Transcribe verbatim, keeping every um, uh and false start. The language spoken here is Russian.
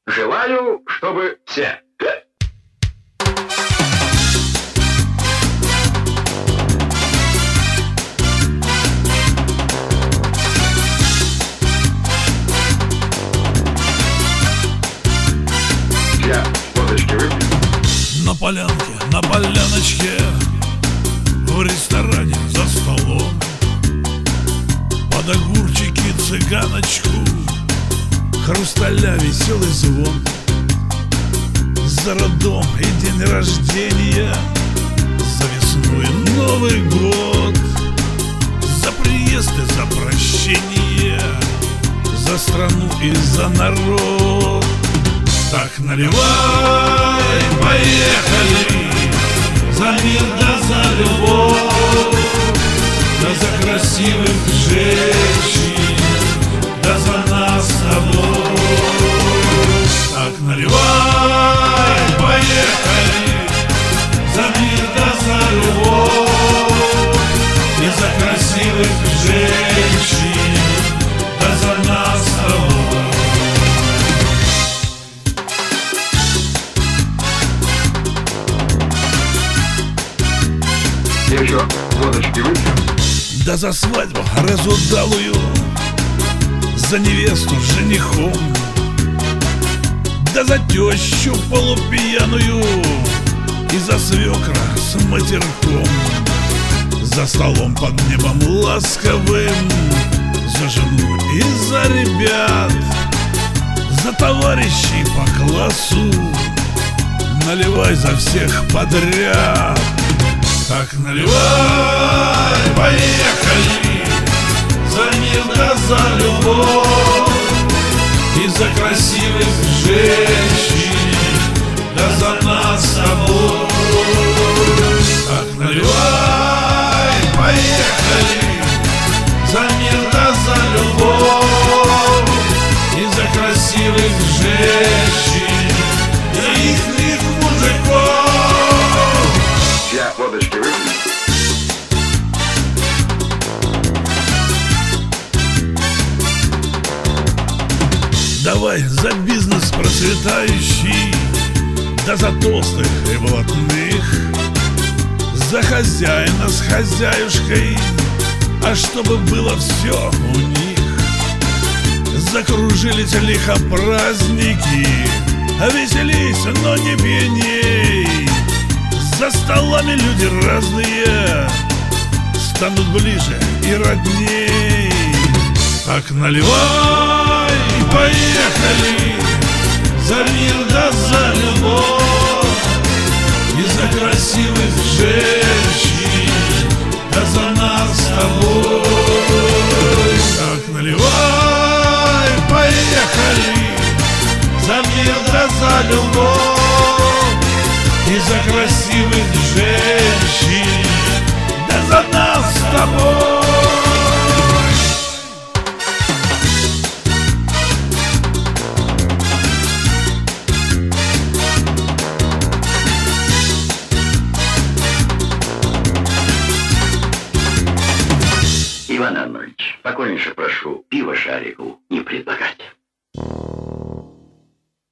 Желаю, чтобы все. Я водочки выпью. На полянке, на поляночке, в ресторане за столом, под огурчики цыганочку, хрусталя веселый звон. За роддом и день рождения, за весну и Новый год, за приезд и за прощение, за страну и за народ. Так наливай, поехали, за мир да за любовь, да за красивых женщин, да за нас с тобой. Так наливай, поехали, за мир да за любовь, и за красивых женщин, да за нас с тобой. Я еще водочки выпью. Да за свадьбу разудалую, за невесту с женихом, да за тещу полупьяную и за свекра с матерком, за столом под небом ласковым, за жену и за ребят, за товарищей по классу. Наливай за всех подряд. Так наливай, поехали, за мир да за любовь, и за красивых женщин, да за нас с тобой. Так наливай, поехали, за мир да за любовь, и за красивых женщин, и ихних мужиков. Я водочки выпью. Давай за бизнес процветающий, да за толстых и блатных, за хозяина с хозяюшкой, а чтобы было все у них. Закружились лихо праздники, веселись, но не пьяней. За столами люди разные станут ближе и родней. Так наливай, поехали, за мир да за любовь, и за красивых женщин, да за нас с тобой. Так наливай, поехали, за мир да за любовь, и за красивых женщин, да за нас с тобой. Иван Иванович, покорнейше прошу пиво шарику не предлагать.